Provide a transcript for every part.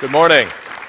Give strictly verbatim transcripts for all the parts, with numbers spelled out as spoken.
Good morning.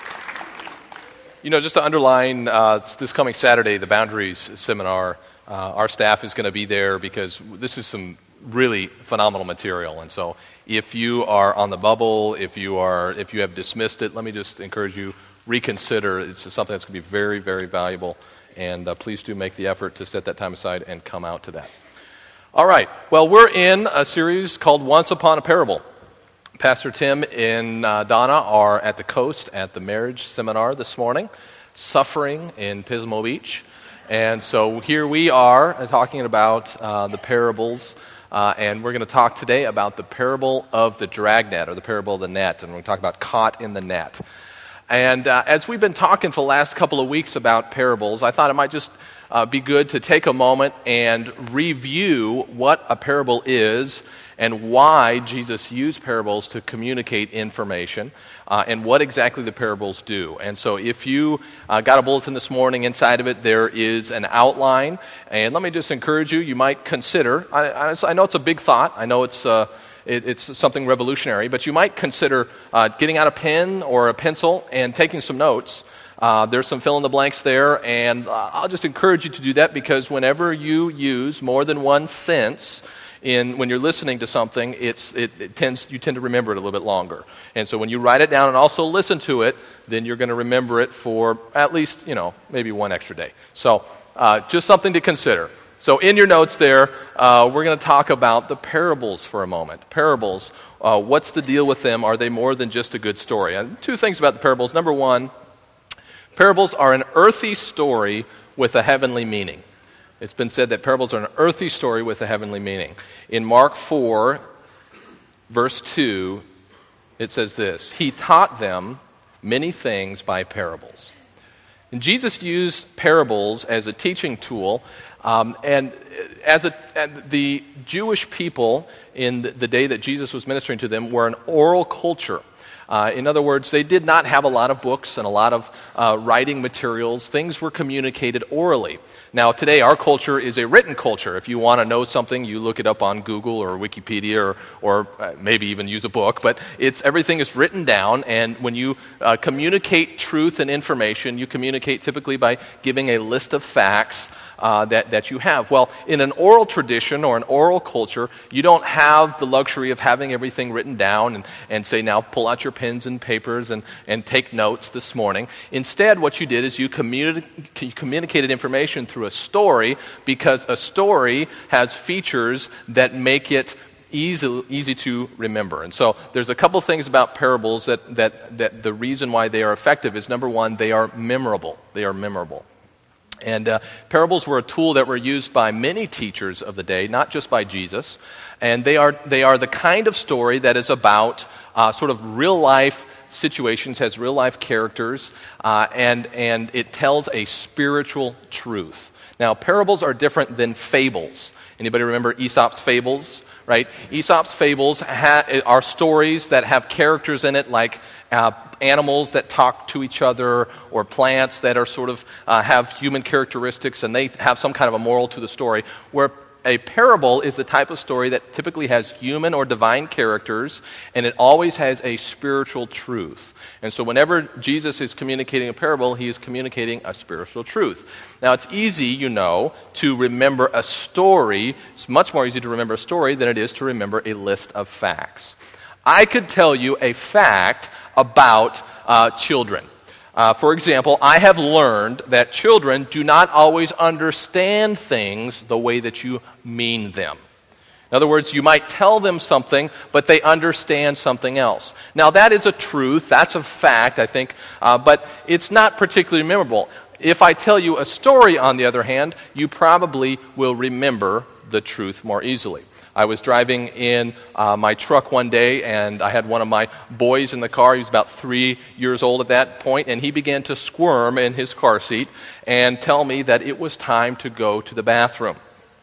You know, just to underline, uh, this coming Saturday, the Boundaries Seminar, uh, our staff is going to be there because this is some really phenomenal material. And so if you are on the bubble, if you are, if you have dismissed it, let me just encourage you, reconsider. It's something that's going to be very, very valuable. And uh, please do make the effort to set that time aside and come out to that. All right. Well, we're in a series called Once Upon a Parable. Pastor Tim and uh, Donna are at the coast at the marriage seminar this morning, suffering in Pismo Beach. And so here we are uh, talking about uh, the parables, uh, and we're going to talk today about the parable of the dragnet, or the parable of the net, and we're going to talk about caught in the net. And uh, as we've been talking for the last couple of weeks about parables, I thought it might just uh, be good to take a moment and review what a parable is and why Jesus used parables to communicate information, uh, and what exactly the parables do. And so if you uh, got a bulletin this morning, inside of it there is an outline, and let me just encourage you, you might consider, I, I, I know it's a big thought, I know it's uh, it, it's something revolutionary, but you might consider uh, getting out a pen or a pencil and taking some notes. Uh, there's some fill-in-the-blanks there, and uh, I'll just encourage you to do that, because whenever you use more than one sense, In, when you're listening to something, it's, it, it tends you tend to remember it a little bit longer. And so when you write it down and also listen to it, then you're going to remember it for at least, you know, maybe one extra day. So uh, just something to consider. So in your notes there, uh, we're going to talk about the parables for a moment. Parables, uh, what's the deal with them? Are they more than just a good story? And two things about the parables. Number one, parables are an earthy story with a heavenly meaning. It's been said that parables are an earthy story with a heavenly meaning. In Mark four, verse two, it says this: He taught them many things by parables. And Jesus used parables as a teaching tool, um, and as a, and the Jewish people in the, the day that Jesus was ministering to them were an oral culture. Uh, in other words, they did not have a lot of books and a lot of uh, writing materials. Things were communicated orally. Now, today, our culture is a written culture. If you want to know something, you look it up on Google or Wikipedia, or, or uh, maybe even use a book. But it's everything is written down, and when you uh, communicate truth and information, you communicate typically by giving a list of facts Uh, that, that you have. Well, in an oral tradition or an oral culture, you don't have the luxury of having everything written down and, and say, now pull out your pens and papers and, and take notes this morning. Instead, what you did is you, communi- you communicated information through a story, because a story has features that make it easy, easy to remember. And so there's a couple things about parables that, that, that the reason why they are effective is, number one, they are memorable. They are memorable. And uh, parables were a tool that were used by many teachers of the day, not just by Jesus. And they are they are the kind of story that is about uh, sort of real-life situations, has real-life characters, uh, and, and it tells a spiritual truth. Now, parables are different than fables. Anybody remember Aesop's fables? Right? Aesop's fables ha- are stories that have characters in it, like uh, animals that talk to each other, or plants that are sort of uh, have human characteristics, and they have some kind of a moral to the story. Where a parable is the type of story that typically has human or divine characters, and it always has a spiritual truth. And so whenever Jesus is communicating a parable, he is communicating a spiritual truth. Now, it's easy, you know, to remember a story. It's much more easy to remember a story than it is to remember a list of facts. I could tell you a fact about uh, children. Uh, for example, I have learned that children do not always understand things the way that you mean them. In other words, you might tell them something, but they understand something else. Now, that is a truth. That's a fact, I think, uh, but it's not particularly memorable. If I tell you a story, on the other hand, you probably will remember the truth more easily. I was driving in uh, my truck one day, and I had one of my boys in the car. He was about three years old at that point, and he began to squirm in his car seat and tell me that it was time to go to the bathroom.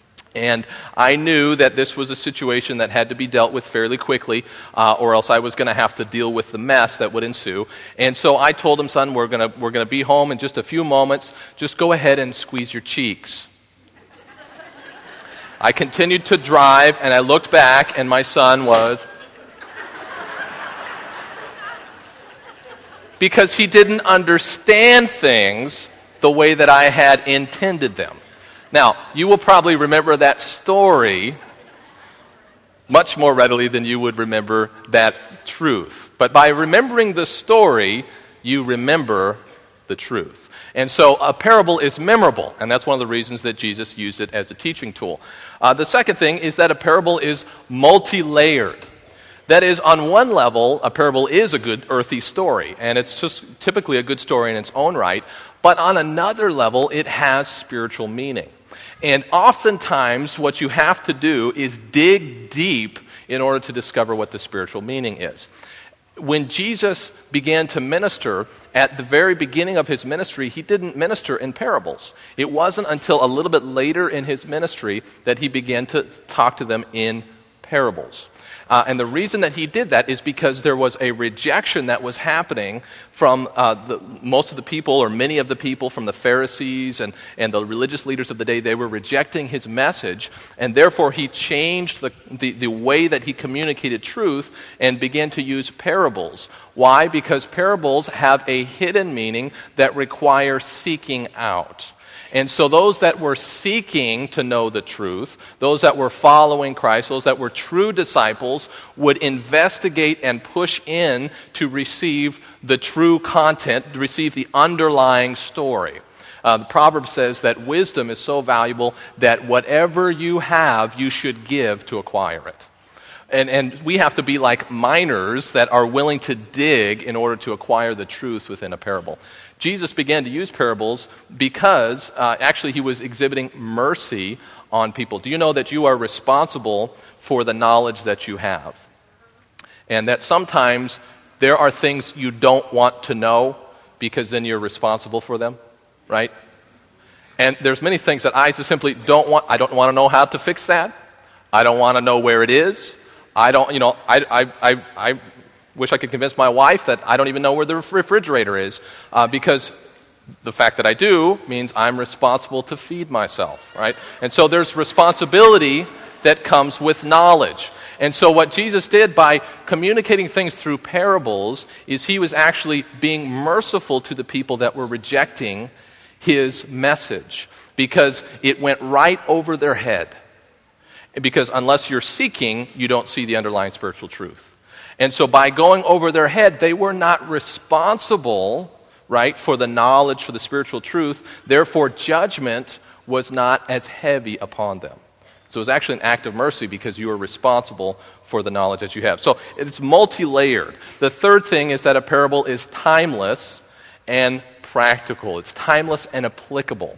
And I knew that this was a situation that had to be dealt with fairly quickly, uh, or else I was going to have to deal with the mess that would ensue. And so I told him, son, we're going to we're going to be home in just a few moments. Just go ahead and squeeze your cheeks. I continued to drive, and I looked back, and my son was because he didn't understand things the way that I had intended them. Now, you will probably remember that story much more readily than you would remember that truth. But by remembering the story, you remember the truth. And so a parable is memorable, and that's one of the reasons that Jesus used it as a teaching tool. Uh, the second thing is that a parable is multi-layered. That is, on one level, a parable is a good earthy story, and it's just typically a good story in its own right, but on another level, it has spiritual meaning. And oftentimes, what you have to do is dig deep in order to discover what the spiritual meaning is. When Jesus began to minister, at the very beginning of his ministry, he didn't minister in parables. It wasn't until a little bit later in his ministry that he began to talk to them in parables. Uh, and the reason that he did that is because there was a rejection that was happening from uh, the, most of the people, or many of the people, from the Pharisees and, and the religious leaders of the day. They were rejecting his message, and therefore he changed the, the, the way that he communicated truth and began to use parables. Why? Because parables have a hidden meaning that requires seeking out. And so those that were seeking to know the truth, those that were following Christ, those that were true disciples, would investigate and push in to receive the true content, to receive the underlying story. Uh, the proverb says that wisdom is so valuable that whatever you have, you should give to acquire it. And, and we have to be like miners that are willing to dig in order to acquire the truth within a parable. Jesus began to use parables because uh, actually he was exhibiting mercy on people. Do you know that you are responsible for the knowledge that you have? And that sometimes there are things you don't want to know because then you're responsible for them, right? And there's many things that I just simply don't want. I don't want to know how to fix that. I don't want to know where it is. I don't, you know, I, I, I, I wish I could convince my wife that I don't even know where the refrigerator is, uh, because the fact that I do means I'm responsible to feed myself, right? And so there's responsibility that comes with knowledge. And so what Jesus did by communicating things through parables is he was actually being merciful to the people that were rejecting his message, because it went right over their head. Because unless you're seeking, you don't see the underlying spiritual truth. And so by going over their head, they were not responsible, right, for the knowledge, for the spiritual truth. Therefore, judgment was not as heavy upon them. So it was actually an act of mercy because you are responsible for the knowledge that you have. So it's multi-layered. The third thing is that a parable is timeless and practical. It's timeless and applicable.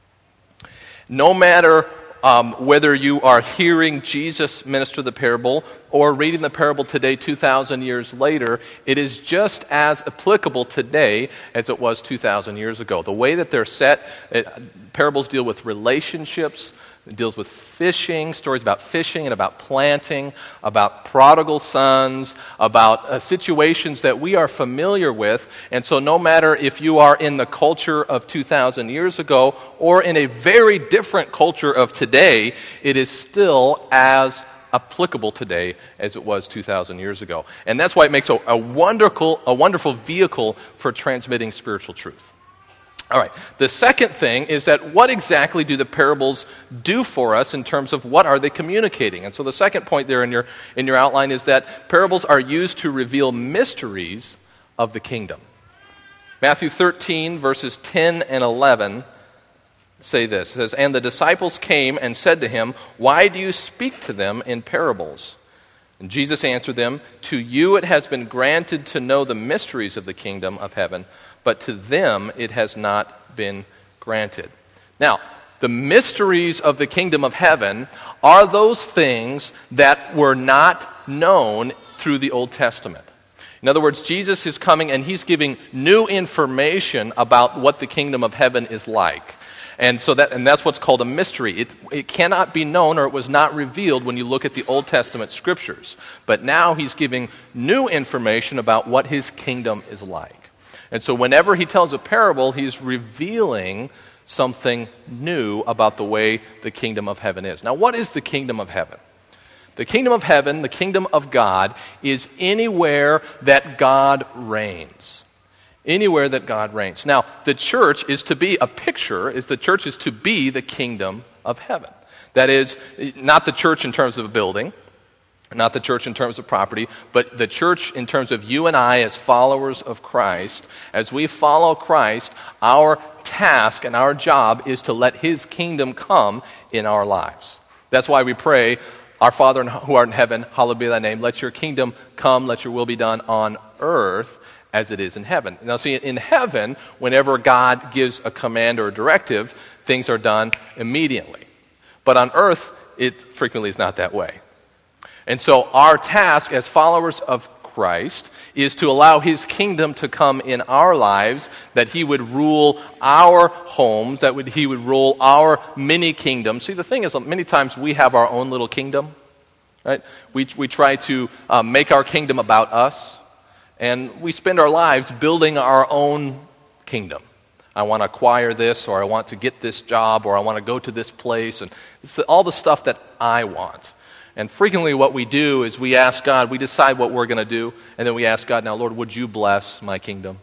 No matter Um, whether you are hearing Jesus minister the parable or reading the parable today two thousand years later, it is just as applicable today as it was two thousand years ago. The way that they're set, it, parables deal with relationships, it deals with fishing, stories about fishing and about planting, about prodigal sons, about uh, situations that we are familiar with. And so no matter if you are in the culture of two thousand years ago or in a very different culture of today, it is still as applicable today as it was two thousand years ago. And that's why it makes a, a wonderful, a wonderful vehicle for transmitting spiritual truth. All right, the second thing is that what exactly do the parables do for us in terms of what are they communicating? And so the second point there in your in your outline is that parables are used to reveal mysteries of the kingdom. Matthew thirteen, verses ten and eleven say this. It says, "And the disciples came and said to him, 'Why do you speak to them in parables?' And Jesus answered them, 'To you it has been granted to know the mysteries of the kingdom of heaven, but to them it has not been granted.'" Now, the mysteries of the kingdom of heaven are those things that were not known through the Old Testament. In other words, Jesus is coming and he's giving new information about what the kingdom of heaven is like. And so that and that's what's called a mystery. It, it cannot be known, or it was not revealed when you look at the Old Testament scriptures. But now he's giving new information about what his kingdom is like. And so whenever he tells a parable, he's revealing something new about the way the kingdom of heaven is. Now, what is the kingdom of heaven? The kingdom of heaven, the kingdom of God, is anywhere that God reigns. Anywhere that God reigns. Now, the church is to be a picture, is the church is to be the kingdom of heaven. That is, not the church in terms of a building, not the church in terms of property, but the church in terms of you and I as followers of Christ. As we follow Christ, our task and our job is to let his kingdom come in our lives. That's why we pray, our Father who art in heaven, hallowed be thy name. Let your kingdom come, let your will be done on earth as it is in heaven. Now see, in heaven, whenever God gives a command or a directive, things are done immediately. But on earth, it frequently is not that way. And so our task as followers of Christ is to allow his kingdom to come in our lives, that he would rule our homes, that would, he would rule our mini kingdoms. See, the thing is, many times we have our own little kingdom, right? We, we try to uh, make our kingdom about us, and we spend our lives building our own kingdom. I want to acquire this, or I want to get this job, or I want to go to this place, and it's all the stuff that I want. And frequently what we do is we ask God, we decide what we're going to do, and then we ask God, now, Lord, would you bless my kingdom?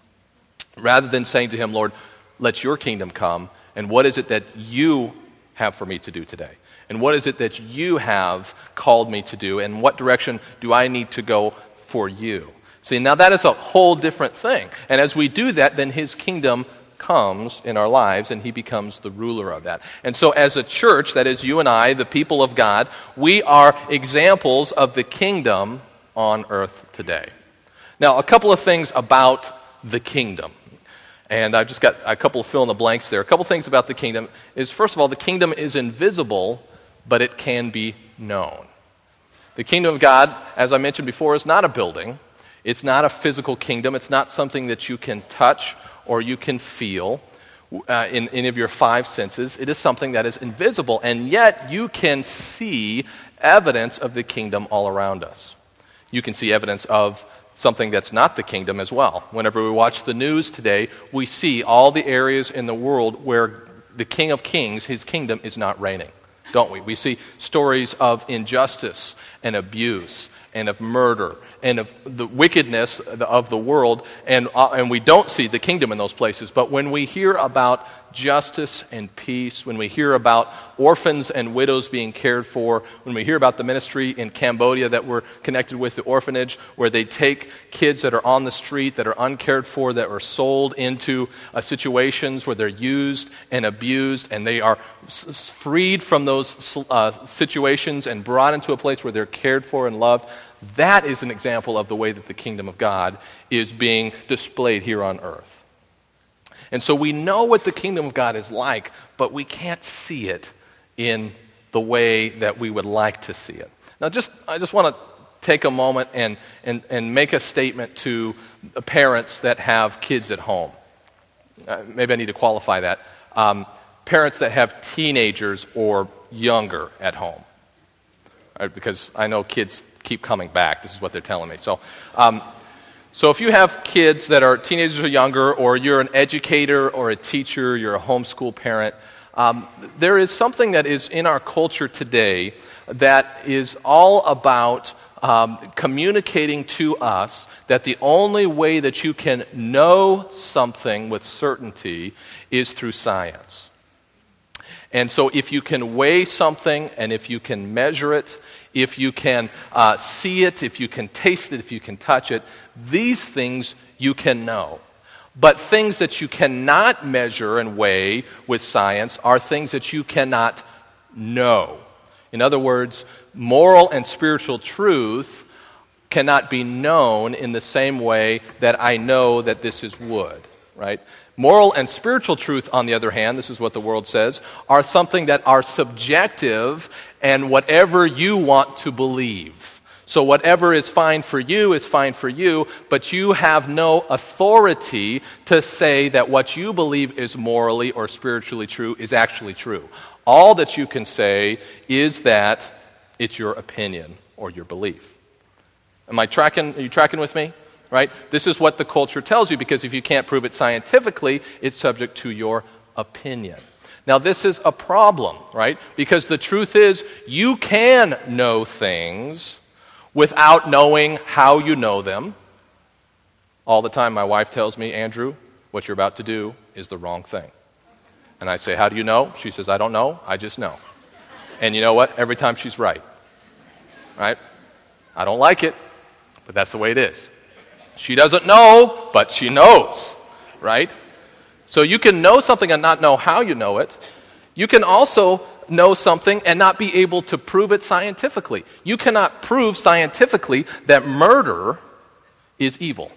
Rather than saying to him, Lord, let your kingdom come, and what is it that you have for me to do today? And what is it that you have called me to do, and what direction do I need to go for you? See, now that is a whole different thing. And as we do that, then his kingdom comes in our lives, and he becomes the ruler of that. And so as a church, that is you and I, the people of God, we are examples of the kingdom on earth today. Now, a couple of things about the kingdom. And I've just got a couple of fill in the blanks there. A couple of things about the kingdom is, first of all, the kingdom is invisible, but it can be known. The kingdom of God, as I mentioned before, is not a building. It's not a physical kingdom. It's not something that you can touch or you can feel uh, in any of your five senses. It is something that is invisible, and yet you can see evidence of the kingdom all around us. You can see evidence of something that's not the kingdom as well. Whenever we watch the news today, we see all the areas in the world where the King of Kings, his kingdom, is not reigning, don't we? We see stories of injustice and abuse and of murder and of the wickedness of the world, and uh, and we don't see the kingdom in those places. But when we hear about justice and peace, when we hear about orphans and widows being cared for, when we hear about the ministry in Cambodia that we're connected with, the orphanage, where they take kids that are on the street, that are uncared for, that are sold into uh, situations where they're used and abused, and they are s- freed from those uh, situations and brought into a place where they're cared for and loved, that is an example of the way that the kingdom of God is being displayed here on earth. And so we know what the kingdom of God is like, but we can't see it in the way that we would like to see it. Now, just I just want to take a moment and, and, and make a statement to parents that have kids at home. Uh, maybe I need to qualify that. Um, parents that have teenagers or younger at home. Right, because I know kids keep coming back. This is what they're telling me. So, um, so if you have kids that are teenagers or younger, or you're an educator or a teacher, you're a homeschool parent, um, there is something that is in our culture today that is all about um, communicating to us that the only way that you can know something with certainty is through science. And so if you can weigh something, and if you can measure it, if you can uh, see it, if you can taste it, if you can touch it, these things you can know. But things that you cannot measure and weigh with science are things that you cannot know. In other words, moral and spiritual truth cannot be known in the same way that I know that this is wood, right? Moral and spiritual truth, on the other hand, this is what the world says, are something that are subjective and whatever you want to believe. So whatever is fine for you is fine for you, but you have no authority to say that what you believe is morally or spiritually true is actually true. All that you can say is that it's your opinion or your belief. Am I tracking? Are you tracking with me? Right? This is what the culture tells you, because if you can't prove it scientifically, it's subject to your opinion. Now, this is a problem, right? Because the truth is, you can know things without knowing how you know them, All the time my wife tells me, Andrew, what you're about to do is the wrong thing. And I say, how do you know? She says, I don't know, I just know. And you know what? Every time she's right. Right? I don't like it, but that's the way it is. She doesn't know, but she knows. Right? So you can know something and not know how you know it. You can also know something and not be able to prove it scientifically. You cannot prove scientifically that murder is evil.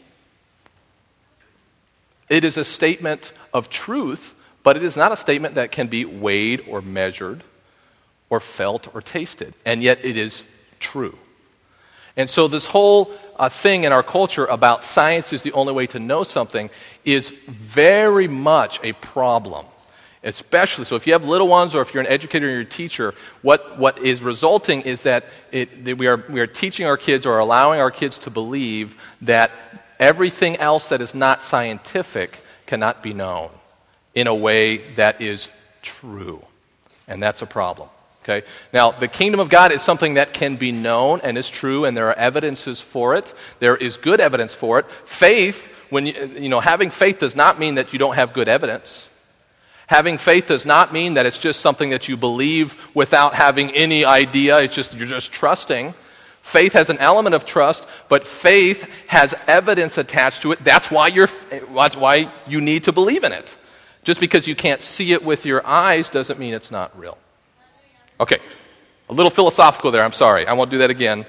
It is a statement of truth, but it is not a statement that can be weighed or measured or felt or tasted. And yet it is true. And so this whole uh, thing in our culture about science is the only way to know something is very much a problem. Especially, so if you have little ones or if you're an educator or you're a teacher, what, what is resulting is that, it, that we are, we are teaching our kids or allowing our kids to believe that everything else that is not scientific cannot be known in a way that is true. And that's a problem. Okay? Now, the kingdom of God is something that can be known and is true, and there are evidences for it. There is good evidence for it. Faith, when you, you know, having faith does not mean that you don't have good evidence. Having faith does not mean that it's just something that you believe without having any idea. It's just you're just trusting. Faith has an element of trust, but faith has evidence attached to it. That's why you're. That's why you need to believe in it. Just because you can't see it with your eyes doesn't mean it's not real. Okay, a little philosophical there. I'm sorry. I won't do that again.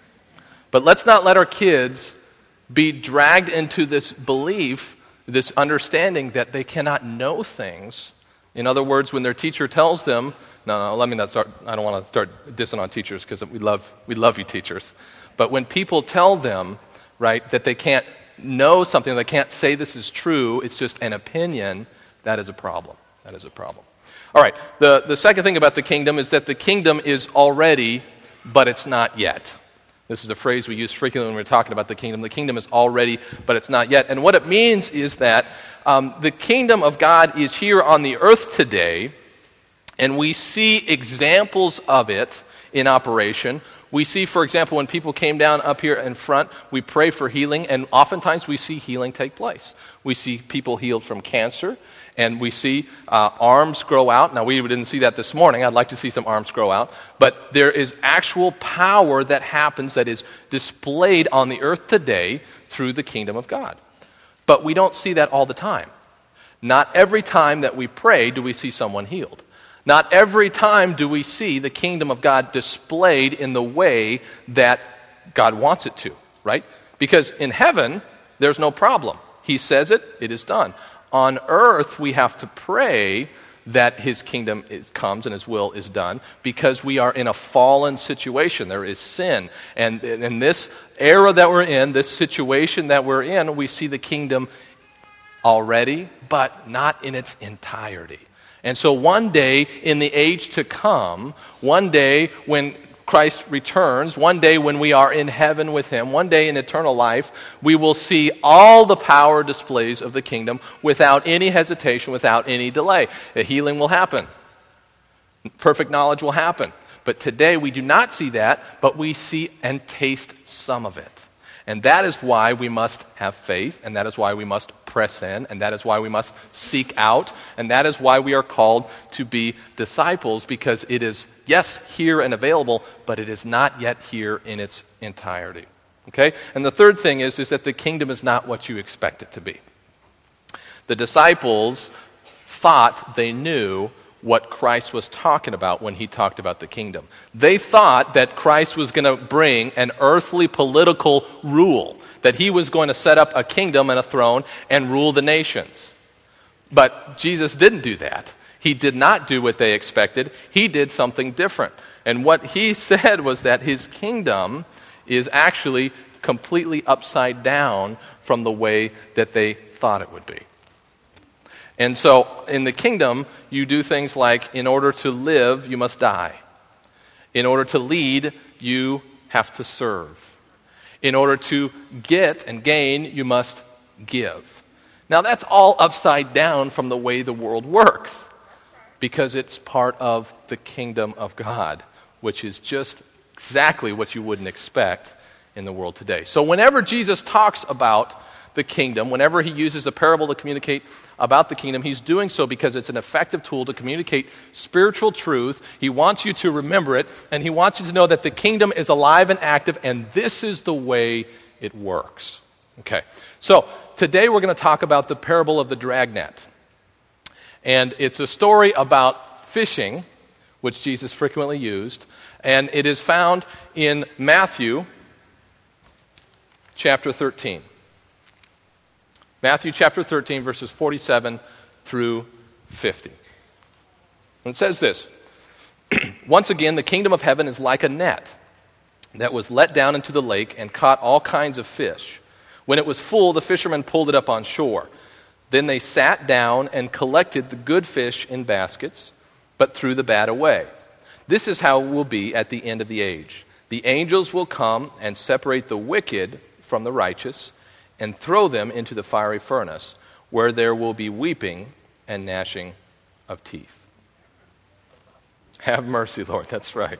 But let's not let our kids be dragged into this belief, this understanding that they cannot know things. In other words, when their teacher tells them, no, no, let me not start, I don't want to start dissing on teachers because we love, we love you teachers. But when people tell them, right, that they can't know something, they can't say this is true, it's just an opinion, that is a problem. That is a problem. All right, the, the second thing about the kingdom is that the kingdom is already, but it's not yet. This is a phrase we use frequently when we're talking about the kingdom. The kingdom is already, but it's not yet. And what it means is that um, the kingdom of God is here on the earth today, and we see examples of it in operation. We see, for example, when people came down up here in front, we pray for healing, and oftentimes we see healing take place. We see people healed from cancer, and we see uh, arms grow out. Now, we didn't see that this morning. I'd like to see some arms grow out. But there is actual power that happens that is displayed on the earth today through the kingdom of God. But we don't see that all the time. Not every time that we pray do we see someone healed. Not every time do we see the kingdom of God displayed in the way that God wants it to, right? Because in heaven, there's no problem. He says it, it is done. On earth, we have to pray that his kingdom is, comes and his will is done because we are in a fallen situation. There is sin. And in this era that we're in, this situation that we're in, we see the kingdom already, but not in its entirety. And so one day in the age to come, one day when Christ returns, one day when we are in heaven with him, one day in eternal life, we will see all the power displays of the kingdom without any hesitation, without any delay. The healing will happen. Perfect knowledge will happen. But today we do not see that, but we see and taste some of it. And that is why we must have faith, and that is why we must press in, and that is why we must seek out, and that is why we are called to be disciples, because it is, yes, here and available, but it is not yet here in its entirety. Okay? And the third thing is, is that the kingdom is not what you expect it to be. The disciples thought they knew what Christ was talking about when he talked about the kingdom. They thought that Christ was going to bring an earthly political rule, that he was going to set up a kingdom and a throne and rule the nations. But Jesus didn't do that. He did not do what they expected. He did something different. And what he said was that his kingdom is actually completely upside down from the way that they thought it would be. And so in the kingdom, you do things like, in order to live, you must die. In order to lead, you have to serve. In order to get and gain, you must give. Now that's all upside down from the way the world works, because it's part of the kingdom of God, which is just exactly what you wouldn't expect in the world today. So whenever Jesus talks about the kingdom. Whenever he uses a parable to communicate about the kingdom, he's doing so because it's an effective tool to communicate spiritual truth. He wants you to remember it, and he wants you to know that the kingdom is alive and active, and this is the way it works. Okay, so today we're going to talk about the parable of the dragnet. And it's a story about fishing, which Jesus frequently used, and it is found in Matthew chapter thirteen. Matthew chapter thirteen, verses forty-seven through fifty. And it says this, "Once again, the kingdom of heaven is like a net that was let down into the lake and caught all kinds of fish. When it was full, the fishermen pulled it up on shore. Then they sat down and collected the good fish in baskets, but threw the bad away. This is how it will be at the end of the age. The angels will come and separate the wicked from the righteous and throw them into the fiery furnace, where there will be weeping and gnashing of teeth." Have mercy, Lord. That's right.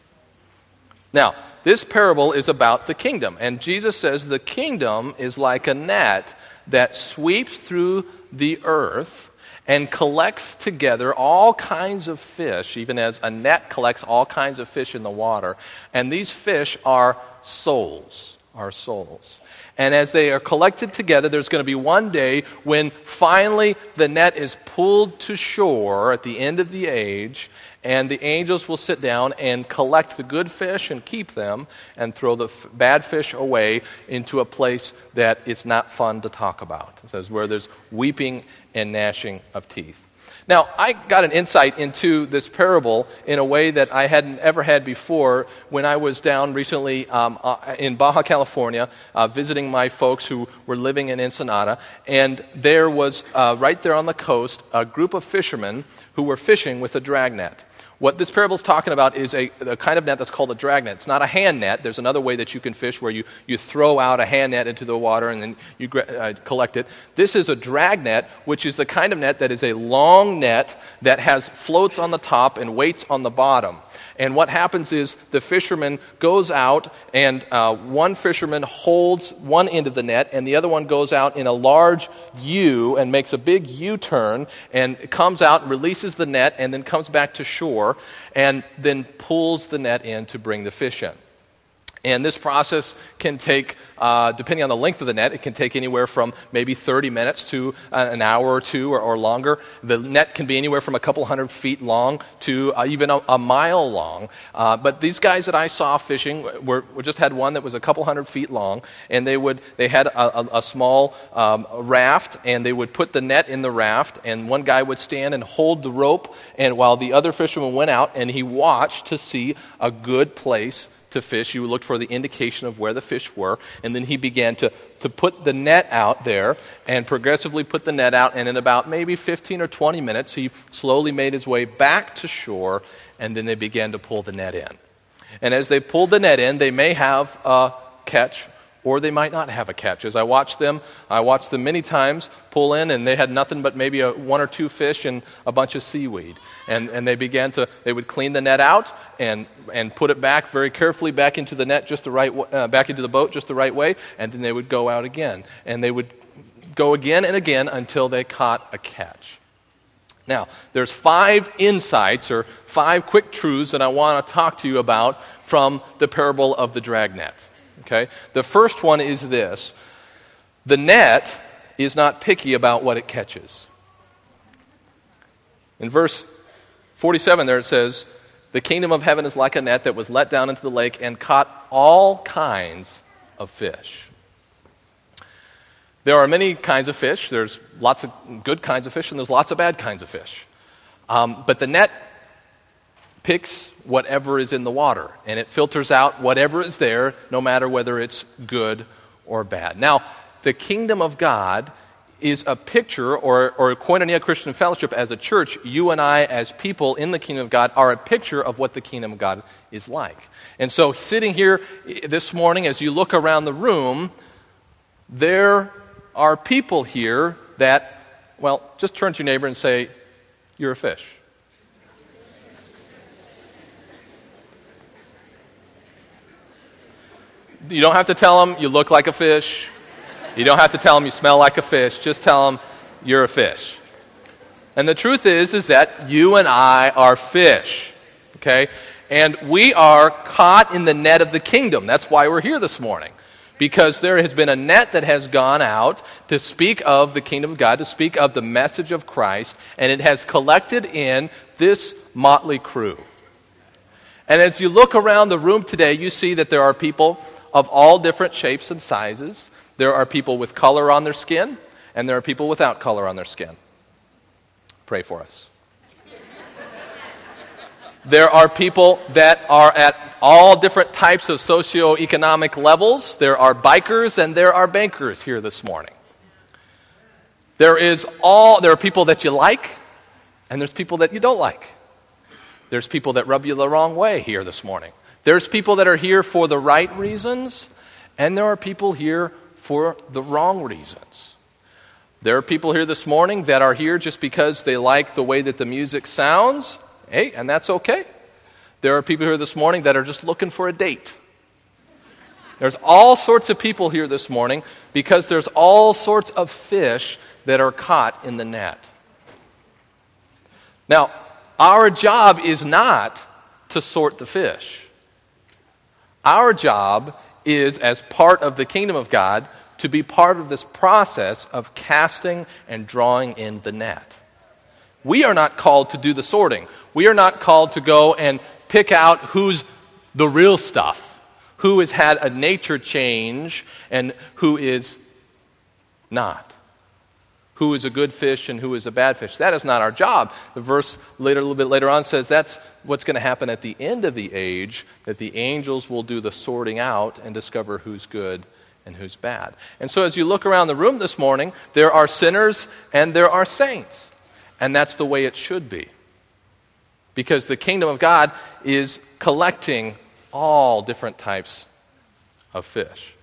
Now, this parable is about the kingdom, and Jesus says the kingdom is like a net that sweeps through the earth and collects together all kinds of fish, even as a net collects all kinds of fish in the water. And these fish are souls, are souls. And as they are collected together, there's going to be one day when finally the net is pulled to shore at the end of the age, and the angels will sit down and collect the good fish and keep them and throw the f- bad fish away into a place that is not fun to talk about. It says where there's weeping and gnashing of teeth. Now, I got an insight into this parable in a way that I hadn't ever had before when I was down recently um, uh, in Baja California uh, visiting my folks who were living in Ensenada. And there was, uh, right there on the coast, a group of fishermen who were fishing with a dragnet. What this parable is talking about is a, a kind of net that's called a dragnet. It's not a hand net. There's another way that you can fish where you, you throw out a hand net into the water and then you uh, collect it. This is a dragnet, which is the kind of net that is a long net that has floats on the top and weights on the bottom. And what happens is the fisherman goes out, and uh, one fisherman holds one end of the net, and the other one goes out in a large U and makes a big U-turn and comes out and releases the net and then comes back to shore and then pulls the net in to bring the fish in. And this process can take, uh, depending on the length of the net, it can take anywhere from maybe thirty minutes to an hour or two or, or longer. The net can be anywhere from a couple hundred feet long to uh, even a, a mile long. Uh, but these guys that I saw fishing were, were just had one that was a couple hundred feet long, and they would they had a, a, a small um, raft, and they would put the net in the raft, and one guy would stand and hold the rope, and while the other fisherman went out and he watched to see a good place to fish. You looked for the indication of where the fish were, and then he began to, to put the net out there and progressively put the net out, and in about maybe fifteen or twenty minutes, he slowly made his way back to shore, and then they began to pull the net in. And as they pulled the net in, they may have a catch, or they might not have a catch. As I watched them, I watched them many times pull in, and they had nothing but maybe a, one or two fish and a bunch of seaweed. And and they began to, they would clean the net out and and put it back very carefully back into the net just the right uh, back into the boat just the right way, and then they would go out again. And they would go again and again until they caught a catch. Now, there's five insights or five quick truths that I want to talk to you about from the parable of the dragnet. Okay? The first one is this: the net is not picky about what it catches. In verse forty-seven there it says, "The kingdom of heaven is like a net that was let down into the lake and caught all kinds of fish." There are many kinds of fish. There's lots of good kinds of fish, and there's lots of bad kinds of fish. Um, but the net picks whatever is in the water, and it filters out whatever is there, no matter whether it's good or bad. Now, the kingdom of God is a picture, or, or Koinonia Christian Fellowship as a church, you and I as people in the kingdom of God are a picture of what the kingdom of God is like. And so sitting here this morning, as you look around the room, there are people here that, well, just turn to your neighbor and say, "You're a fish." You don't have to tell them you look like a fish. You don't have to tell them you smell like a fish. Just tell them you're a fish. And the truth is, is that you and I are fish, okay? And we are caught in the net of the kingdom. That's why we're here this morning. Because there has been a net that has gone out to speak of the kingdom of God, to speak of the message of Christ, and it has collected in this motley crew. And as you look around the room today, you see that there are people of all different shapes and sizes. There are people with color on their skin, and there are people without color on their skin. Pray for us. There are people that are at all different types of socioeconomic levels. There are bikers and there are bankers here this morning. There is all there are people that you like, and there's people that you don't like. There's people that rub you the wrong way here this morning. There's people that are here for the right reasons, and there are people here for the wrong reasons. There are people here this morning that are here just because they like the way that the music sounds. Hey, and that's okay. There are people here this morning that are just looking for a date. There's all sorts of people here this morning because there's all sorts of fish that are caught in the net. Now, our job is not to sort the fish. Our job is, as part of the kingdom of God, to be part of this process of casting and drawing in the net. We are not called to do the sorting. We are not called to go and pick out who's the real stuff, who has had a nature change and who is not, who is a good fish and who is a bad fish. That is not our job. The verse later, a little bit later on says that's what's going to happen at the end of the age, that the angels will do the sorting out and discover who's good and who's bad. And so as you look around the room this morning, there are sinners and there are saints. And that's the way it should be. Because the kingdom of God is collecting all different types of fish.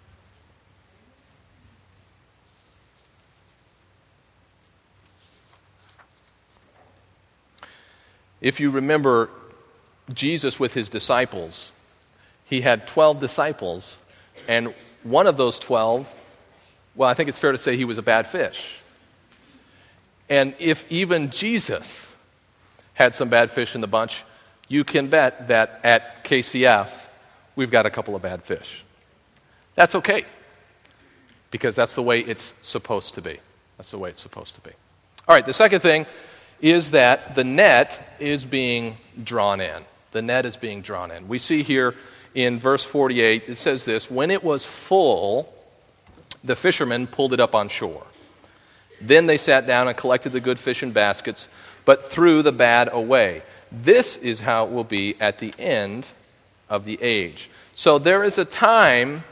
If you remember Jesus with his disciples, he had twelve disciples, and one of those twelve, well, I think it's fair to say he was a bad fish. And if even Jesus had some bad fish in the bunch, you can bet that at K C F, we've got a couple of bad fish. That's okay, because that's the way it's supposed to be. That's the way it's supposed to be. All right, the second thing is that the net is being drawn in. The net is being drawn in. We see here in verse forty-eight, it says this, "When it was full, the fishermen pulled it up on shore. Then they sat down and collected the good fish in baskets, but threw the bad away. This is how it will be at the end of the age." So there is a time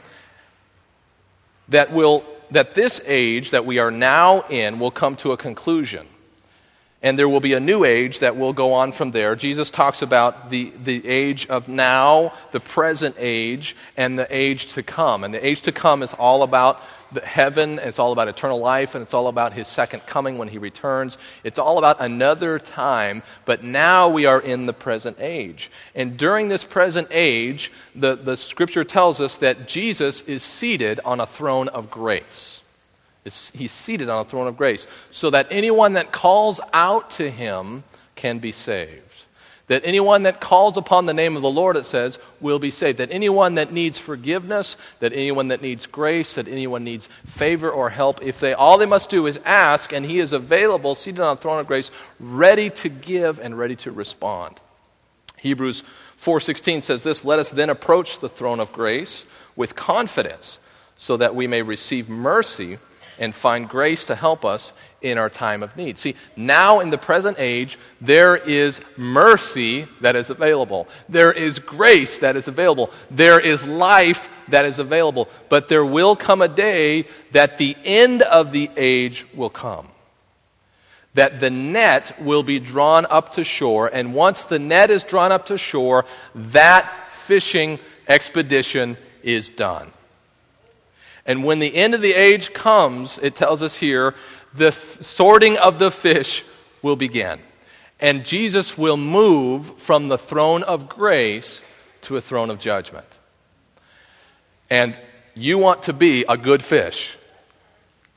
that will that this age that we are now in will come to a conclusion. And there will be a new age that will go on from there. Jesus talks about the, the age of now, the present age, and the age to come. And the age to come is all about the heaven, it's all about eternal life, and it's all about his second coming when he returns. It's all about another time, but now we are in the present age. And during this present age, the, the scripture tells us that Jesus is seated on a throne of grace. He's seated on a throne of grace, so that anyone that calls out to him can be saved. That anyone that calls upon the name of the Lord, it says, will be saved. That anyone that needs forgiveness, that anyone that needs grace, that anyone needs favor or help, if they all they must do is ask, and he is available, seated on a throne of grace, ready to give and ready to respond. Hebrews four sixteen says this, "Let us then approach the throne of grace with confidence, so that we may receive mercy and find grace to help us in our time of need." See, now in the present age, there is mercy that is available. There is grace that is available. There is life that is available. But there will come a day that the end of the age will come. That the net will be drawn up to shore, and once the net is drawn up to shore, that fishing expedition is done. And when the end of the age comes, it tells us here, the f- sorting of the fish will begin. And Jesus will move from the throne of grace to a throne of judgment. And you want to be a good fish.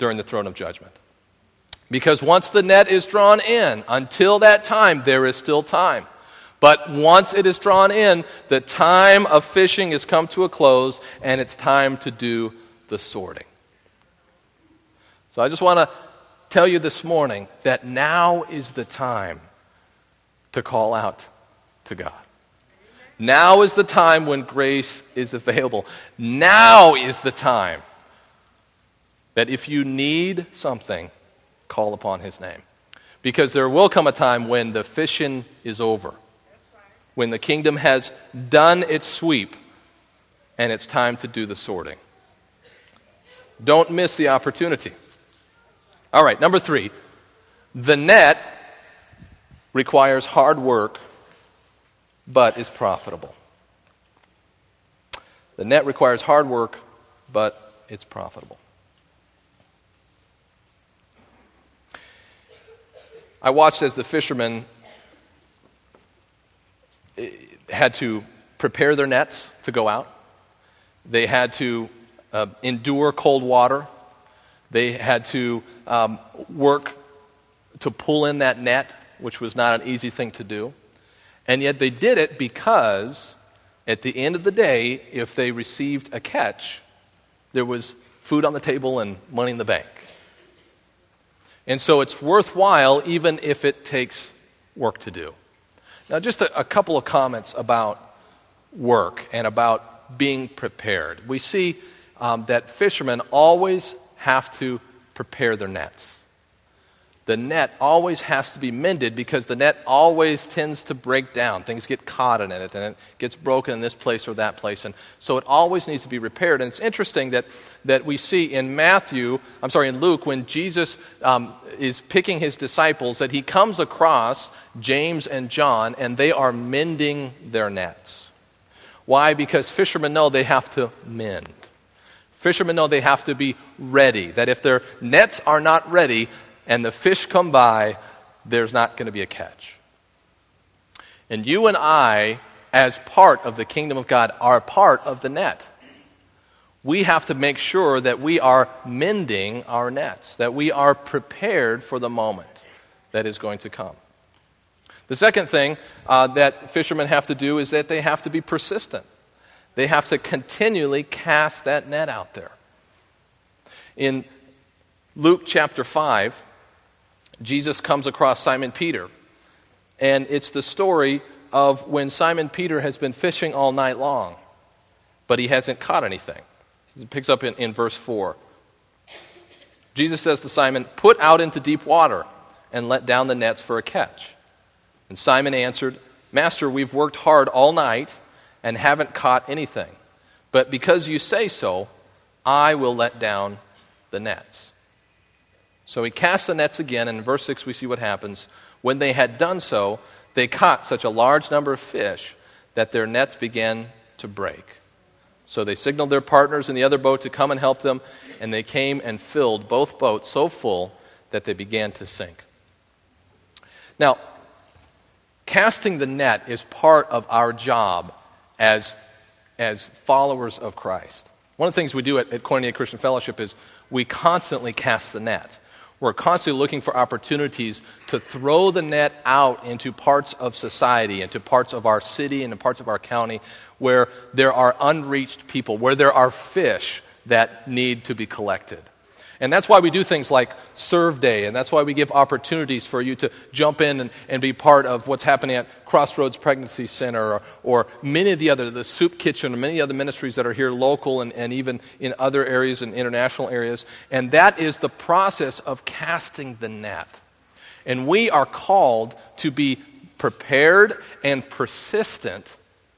during the throne of judgment. Because once the net is drawn in, until that time, there is still time. But once it is drawn in, the time of fishing has come to a close, and it's time to do the sorting. So I just want to tell you this morning that now is the time to call out to God. Now is the time when grace is available. Now is the time that if you need something, call upon his name. Because there will come a time when the fishing is over. When the kingdom has done its sweep, and it's time to do the sorting. Don't miss the opportunity. All right, number three. The net requires hard work, but is profitable. The net requires hard work, but it's profitable. I watched as the fishermen had to prepare their nets to go out. They had to uh, endure cold water. They had to um, work to pull in that net, which was not an easy thing to do. And yet they did it because at the end of the day, if they received a catch, there was food on the table and money in the bank. And so it's worthwhile even if it takes work to do. Now, just a, a couple of comments about work and about being prepared. We see um, that fishermen always have to prepare their nets. The net always has to be mended because the net always tends to break down. Things get caught in it, and it gets broken in this place or that place. And so it always needs to be repaired. And it's interesting that, that we see in Matthew, I'm sorry, in Luke, when Jesus um, is picking his disciples, that he comes across James and John, and they are mending their nets. Why? Because fishermen know they have to mend. Fishermen know they have to be ready, that if their nets are not ready, and the fish come by, there's not going to be a catch. And you and I, as part of the kingdom of God, are part of the net. We have to make sure that we are mending our nets, that we are prepared for the moment that is going to come. The second thing uh, that fishermen have to do is that they have to be persistent. They have to continually cast that net out there. In Luke chapter five, Jesus comes across Simon Peter, and it's the story of when Simon Peter has been fishing all night long, but he hasn't caught anything. It picks up in, in verse four. Jesus says to Simon, "Put out into deep water and let down the nets for a catch." And Simon answered, "Master, we've worked hard all night and haven't caught anything. But because you say so, I will let down the nets." So he cast the nets again, and in verse six we see what happens. When they had done so, they caught such a large number of fish that their nets began to break. So they signaled their partners in the other boat to come and help them, and they came and filled both boats so full that they began to sink. Now, casting the net is part of our job as, as followers of Christ. One of the things we do at, at Koinonia Christian Fellowship is we constantly cast the net. We're constantly looking for opportunities to throw the net out into parts of society, into parts of our city and in parts of our county where there are unreached people, where there are fish that need to be collected. And that's why we do things like Serve Day, and that's why we give opportunities for you to jump in and, and be part of what's happening at Crossroads Pregnancy Center or, or many of the other, the Soup Kitchen, and many other ministries that are here local and, and even in other areas and international areas. And that is the process of casting the net. And we are called to be prepared and persistent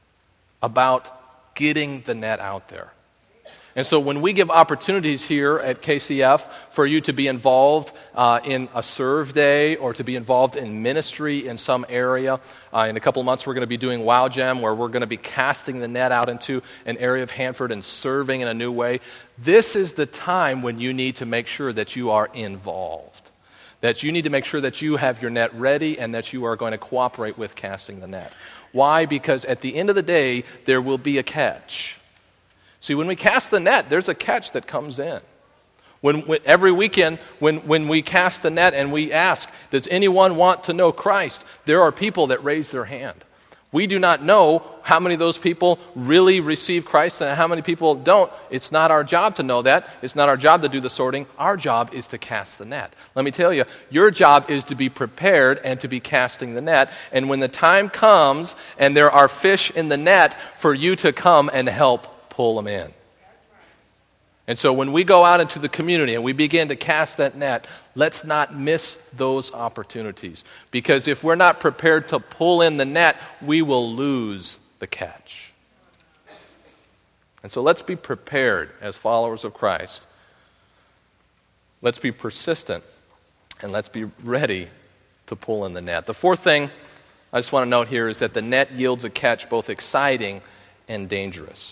about getting the net out there. And so when we give opportunities here at K C F for you to be involved uh, in a serve day or to be involved in ministry in some area, uh, in a couple of months we're going to be doing Wow Gem, where we're going to be casting the net out into an area of Hanford and serving in a new way. This is the time when you need to make sure that you are involved, that you need to make sure that you have your net ready and that you are going to cooperate with casting the net. Why? Because at the end of the day, there will be a catch. See, when we cast the net, there's a catch that comes in. When, when every weekend, when, when we cast the net and we ask, does anyone want to know Christ? There are people that raise their hand. We do not know how many of those people really receive Christ and how many people don't. It's not our job to know that. It's not our job to do the sorting. Our job is to cast the net. Let me tell you, your job is to be prepared and to be casting the net. And when the time comes and there are fish in the net, for you to come and help pull them in. And so when we go out into the community and we begin to cast that net, let's not miss those opportunities. Because if we're not prepared to pull in the net, we will lose the catch. And so let's be prepared as followers of Christ. Let's be persistent and let's be ready to pull in the net. The fourth thing I just want to note here is that the net yields a catch both exciting and dangerous.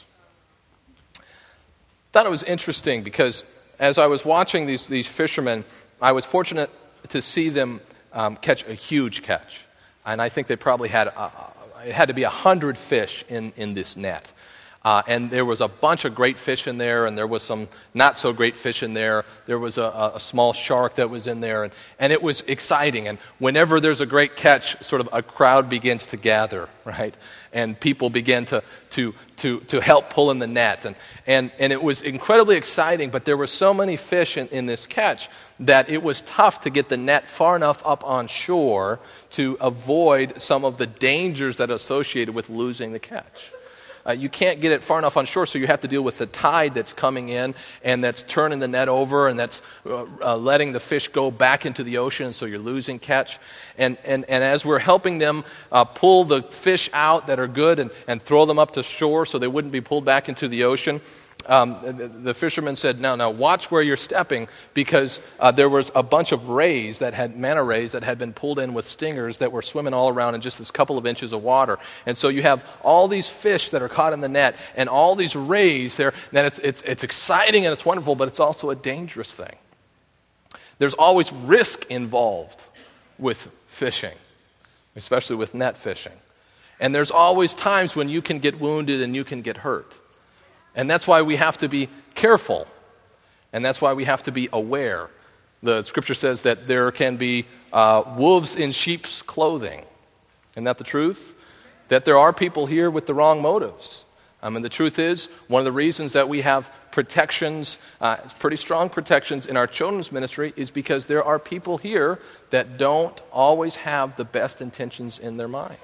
I thought it was interesting because as I was watching these, these fishermen, I was fortunate to see them um, catch a huge catch. And I think they probably had, uh, it had to be a hundred fish in, in this net. Uh, and there was a bunch of great fish in there, and there was some not so great fish in there. There was a, a small shark that was in there, and, and it was exciting. And whenever there's a great catch, sort of a crowd begins to gather, right? And people begin to to to to help pull in the net. And and, and it was incredibly exciting, but there were so many fish in, in this catch that it was tough to get the net far enough up on shore to avoid some of the dangers that are associated with losing the catch. Uh, you can't get it far enough on shore, so you have to deal with the tide that's coming in and that's turning the net over and that's uh, uh, letting the fish go back into the ocean, so you're losing catch. And and, and as we're helping them uh, pull the fish out that are good and, and throw them up to shore so they wouldn't be pulled back into the ocean, Um, the, the fisherman said, now, now watch where you're stepping, because uh, there was a bunch of rays that had, manta rays that had been pulled in with stingers that were swimming all around in just this couple of inches of water. And so you have all these fish that are caught in the net and all these rays there. And it's, it's, it's exciting and it's wonderful, but it's also a dangerous thing. There's always risk involved with fishing, especially with net fishing. And there's always times when you can get wounded and you can get hurt. And that's why we have to be careful. And that's why we have to be aware. The scripture says that there can be uh, wolves in sheep's clothing. Isn't that the truth? That there are people here with the wrong motives. I mean, the truth is, one of the reasons that we have protections, uh, pretty strong protections in our children's ministry, is because there are people here that don't always have the best intentions in their mind.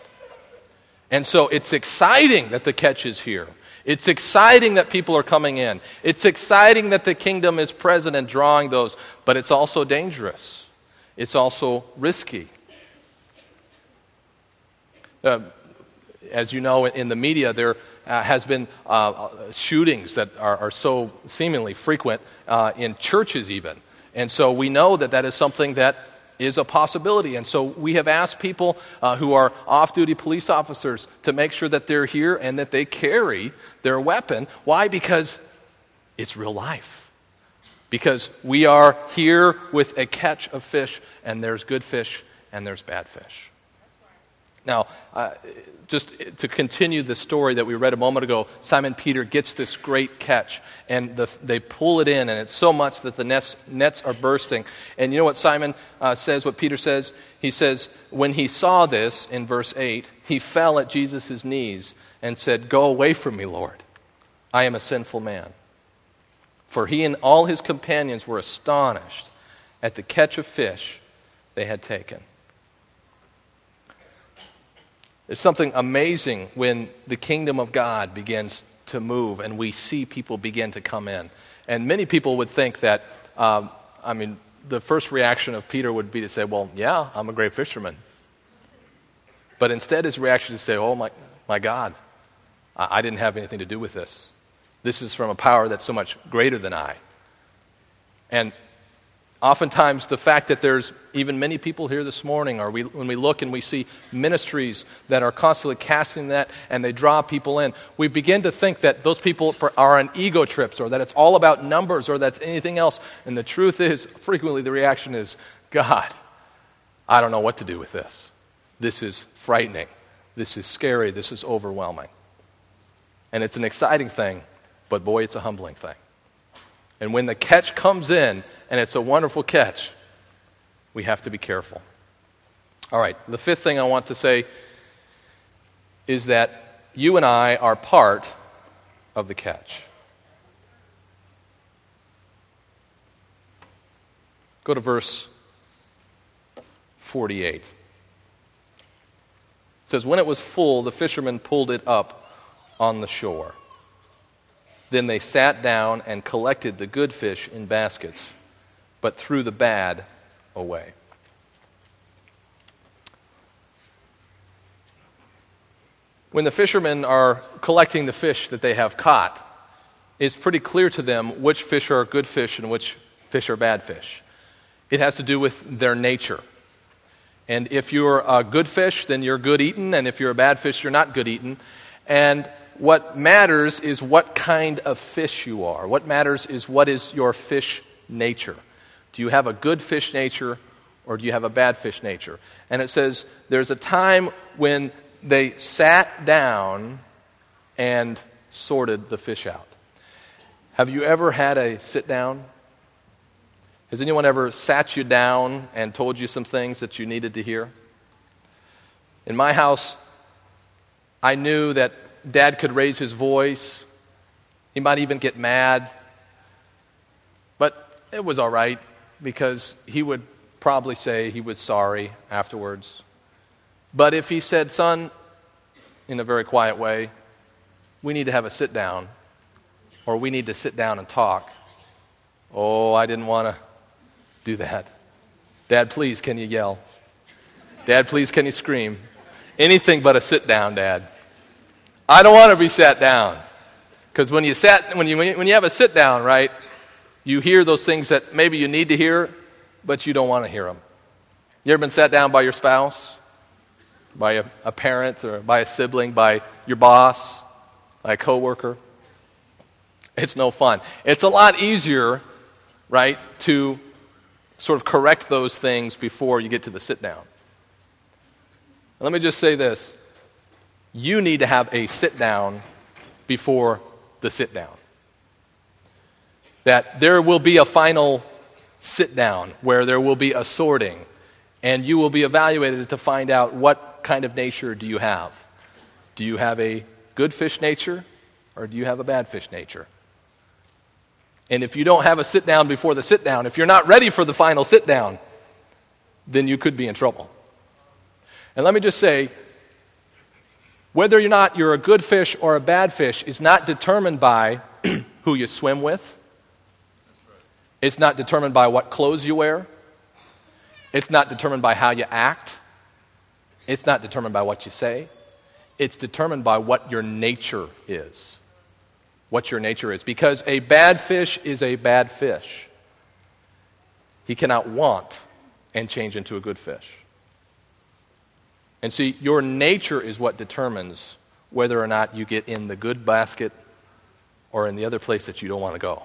And so it's exciting that the catch is here. It's exciting that people are coming in. It's exciting that the kingdom is present and drawing those, but it's also dangerous. It's also risky. Uh, as you know, in the media, there uh, has been uh, shootings that are, are so seemingly frequent uh, in churches even. And so we know that that is something that is a possibility. And so we have asked people uh, who are off-duty police officers to make sure that they're here and that they carry their weapon. Why? Because it's real life. Because we are here with a catch of fish, and there's good fish and there's bad fish. Now, uh, just to continue the story that we read a moment ago, Simon Peter gets this great catch, and the, they pull it in, and it's so much that the nets, nets are bursting. And you know what Simon uh, says, what Peter says? He says, when he saw this, in verse eight, he fell at Jesus' knees and said, "Go away from me, Lord. I am a sinful man." For he and all his companions were astonished at the catch of fish they had taken. There's something amazing when the kingdom of God begins to move and we see people begin to come in. And many people would think that, um, I mean, the first reaction of Peter would be to say, well, yeah, I'm a great fisherman. But instead his reaction is to say, oh my, my God, I, I didn't have anything to do with this. This is from a power that's so much greater than I. And oftentimes, the fact that there's even many people here this morning, or we, when we look and we see ministries that are constantly casting that and they draw people in, we begin to think that those people are on ego trips, or that it's all about numbers, or that's anything else. And the truth is, frequently the reaction is, God, I don't know what to do with this. This is frightening. This is scary. This is overwhelming. And it's an exciting thing, but boy, it's a humbling thing. And when the catch comes in, and it's a wonderful catch, we have to be careful. All right, the fifth thing I want to say is that you and I are part of the catch. Go to verse forty-eight. It says, when it was full, the fishermen pulled it up on the shore. Then they sat down and collected the good fish in baskets, but threw the bad away. When the fishermen are collecting the fish that they have caught, it's pretty clear to them which fish are good fish and which fish are bad fish. It has to do with their nature. And if you're a good fish, then you're good eaten, and if you're a bad fish, you're not good eaten. And what matters is what kind of fish you are. What matters is what is your fish nature. Do you have a good fish nature, or do you have a bad fish nature? And it says there's a time when they sat down and sorted the fish out. Have you ever had a sit down? Has anyone ever sat you down and told you some things that you needed to hear? In my house, I knew that Dad could raise his voice. He might even get mad. But it was all right because he would probably say he was sorry afterwards. But if he said, son, in a very quiet way, we need to have a sit down, or we need to sit down and talk, oh, I didn't want to do that. Dad, please, can you yell? Dad, please, can you scream? Anything but a sit down, Dad. I don't want to be sat down. Because when you sat, when you when you have a sit down, right, you hear those things that maybe you need to hear, but you don't want to hear them. You ever been sat down by your spouse? By a, a parent, or by a sibling, by your boss, by a coworker? It's no fun. It's a lot easier, right, to sort of correct those things before you get to the sit down. Let me just say this. You need to have a sit down before the sit down. That there will be a final sit down where there will be a sorting, and you will be evaluated to find out what kind of nature do you have. Do you have a good fish nature, or do you have a bad fish nature? And if you don't have a sit down before the sit down, if you're not ready for the final sit down, then you could be in trouble. And let me just say, whether or not you're a good fish or a bad fish is not determined by who you swim with. It's not determined by what clothes you wear. It's not determined by how you act. It's not determined by what you say. It's determined by what your nature is. What your nature is. Because a bad fish is a bad fish. He cannot want and change into a good fish. And see, your nature is what determines whether or not you get in the good basket or in the other place that you don't want to go.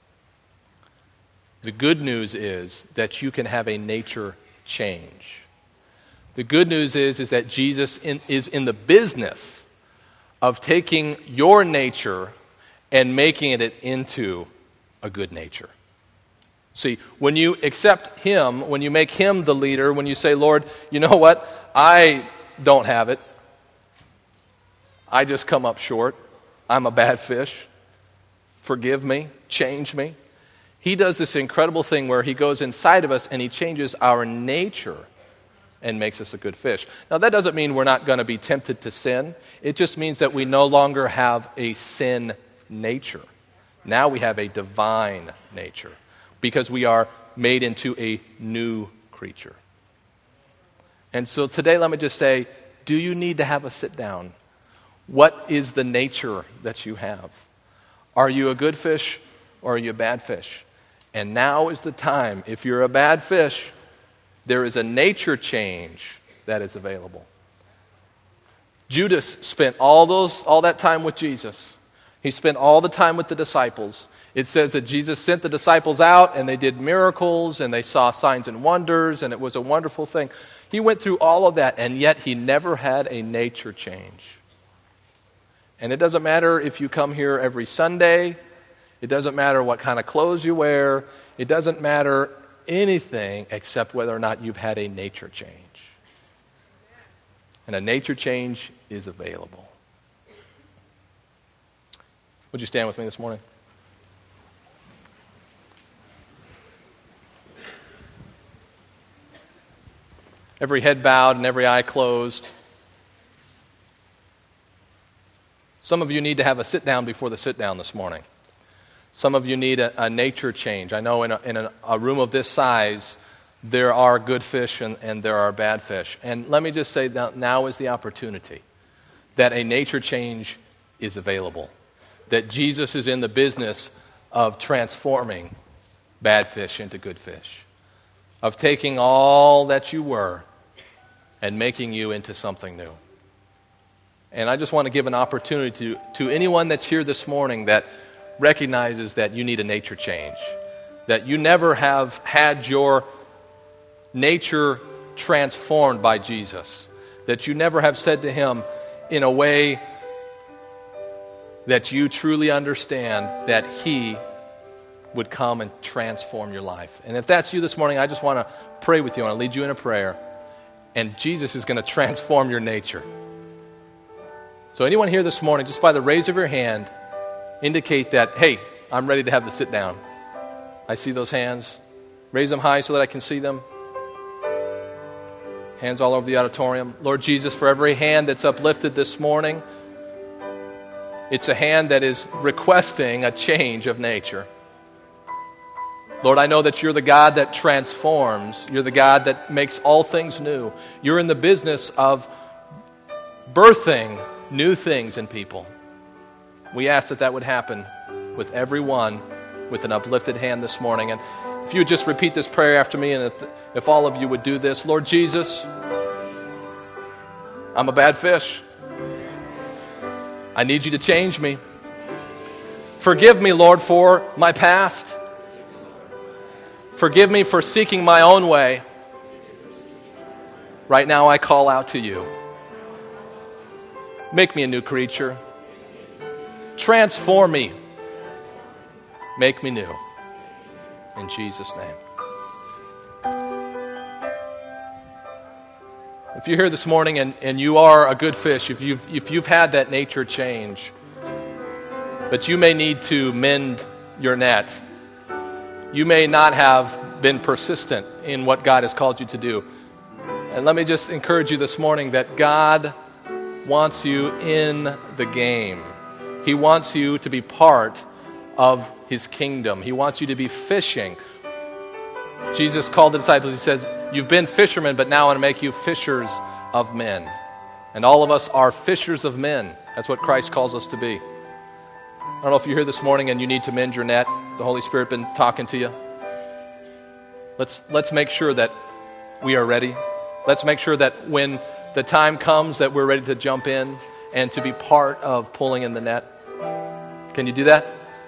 The good news is that you can have a nature change. The good news is, is that Jesus in, is in the business of taking your nature and making it into a good nature. See, when you accept Him, when you make Him the leader, when you say, Lord, you know what? I don't have it. I just come up short. I'm a bad fish. Forgive me. Change me. He does this incredible thing where He goes inside of us and He changes our nature and makes us a good fish. Now, that doesn't mean we're not going to be tempted to sin. It just means that we no longer have a sin nature. Now we have a divine nature because we are made into a new creature. And so today, let me just say, do you need to have a sit down? What is the nature that you have? Are you a good fish or are you a bad fish? And now is the time. If you're a bad fish, there is a nature change that is available. Judas spent all those all that time with Jesus. He spent all the time with the disciples. It says that Jesus sent the disciples out and they did miracles and they saw signs and wonders and it was a wonderful thing. He went through all of that and yet he never had a nature change. And it doesn't matter if you come here every Sunday. It doesn't matter what kind of clothes you wear. It doesn't matter anything except whether or not you've had a nature change. And a nature change is available. Would you stand with me this morning? Every head bowed and every eye closed. Some of you need to have a sit down before the sit down this morning. Some of you need a, a nature change. I know in, a, in a, a room of this size, there are good fish and, and there are bad fish. And let me just say that now is the opportunity that a nature change is available. That Jesus is in the business of transforming bad fish into good fish. Of taking all that you were and making you into something new. And I just want to give an opportunity to, to anyone that's here this morning that recognizes that you need a nature change. That you never have had your nature transformed by Jesus. That you never have said to him in a way that you truly understand that he would come and transform your life. And if that's you this morning, I just want to pray with you. I want to lead you in a prayer. And Jesus is going to transform your nature. So anyone here this morning, just by the raise of your hand, indicate that, hey, I'm ready to have the sit down. I see those hands. Raise them high so that I can see them. Hands all over the auditorium. Lord Jesus, for every hand that's uplifted this morning, it's a hand that is requesting a change of nature. Lord, I know that you're the God that transforms. You're the God that makes all things new. You're in the business of birthing new things in people. We ask that that would happen with everyone with an uplifted hand this morning. And if you would just repeat this prayer after me, and if, if all of you would do this. Lord Jesus, I'm a bad fish. I need you to change me. Forgive me, Lord, for my past. Forgive me for seeking my own way. Right now I call out to you. Make me a new creature. Transform me. Make me new. In Jesus' name. If you're here this morning and, and you are a good fish, if you've, if you've had that nature change, but you may need to mend your net, you may not have been persistent in what God has called you to do. And let me just encourage you this morning that God wants you in the game. He wants you to be part of his kingdom. He wants you to be fishing. Jesus called the disciples, he says, you've been fishermen, but now I want to make you fishers of men. And all of us are fishers of men. That's what Christ calls us to be. I don't know if you're here this morning and you need to mend your net. The Holy Spirit been talking to you. Let's let's make sure that we are ready. Let's make sure that when the time comes that we're ready to jump in and to be part of pulling in the net. Can you do that?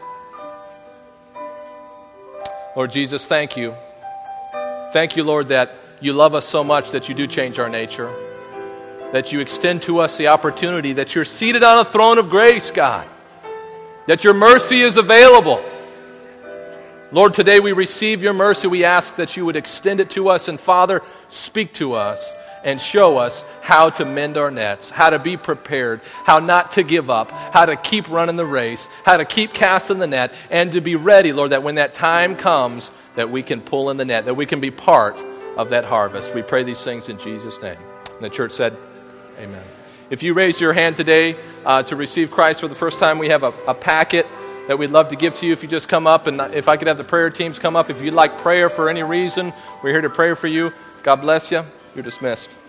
Lord Jesus, thank you. Thank you, Lord, that you love us so much that you do change our nature. That you extend to us the opportunity that you're seated on a throne of grace, God. That your mercy is available. Lord, today we receive your mercy. We ask that you would extend it to us. And Father, speak to us and show us how to mend our nets, how to be prepared, how not to give up, how to keep running the race, how to keep casting the net, and to be ready, Lord, that when that time comes, that we can pull in the net, that we can be part of that harvest. We pray these things in Jesus' name. And the church said, amen. If you raised your hand today uh, to receive Christ for the first time, we have a, a packet that we'd love to give to you. If you just come up, and if I could have the prayer teams come up. If you'd like prayer for any reason, we're here to pray for you. God bless you. You're dismissed.